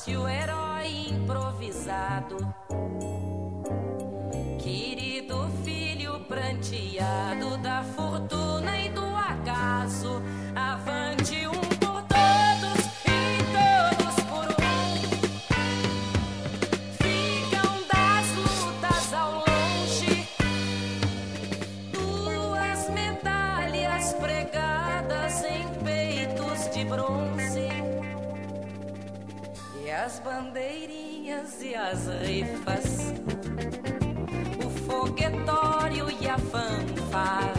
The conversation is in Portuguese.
fácil, herói improvisado. Querido filho pranteado da fortuna e do acaso, avante um por todos e todos por um. Ficam das lutas ao longe duas medalhas pregadas em peitos de bronze, e as bandeirinhas e as rifas, o foguetório e a fanfarra.